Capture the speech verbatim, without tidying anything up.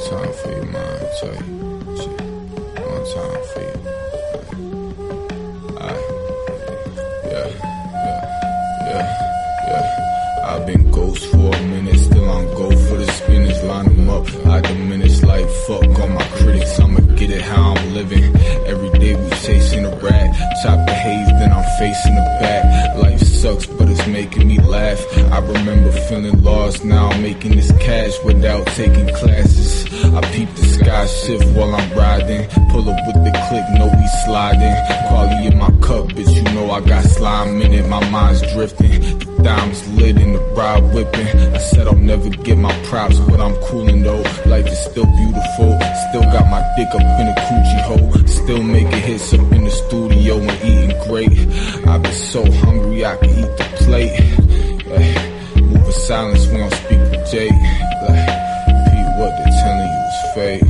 time for you, man. I tell you. One time for you. Alright. Yeah, yeah, yeah, yeah. I've been ghost for a minute, still on go for the spinners, line them up. I diminish like fuck all my critics. I'ma get it how I'm living. Every day we chasing a rat. Chop the haze, then I'm facing the back. Life sucks, but it's making me laugh. I remember feeling lost, now I'm making this cash without taking classes. I peep the sky shift while I'm riding. Pull up with the click, know we sliding. Quality in my cup, bitch, you know I got slime in it. My mind's drifting, the dimes lit and the bride whipping. I said I'll never get my props, but I'm coolin' though. Life is still beautiful, still got my dick up in a coochie hole. Still making hits up in the studio and eating great. I've been so hungry I can eat the plate. Yeah. Move in silence, we don't speak for Jake. Like, Pete, what they're telling you is fake.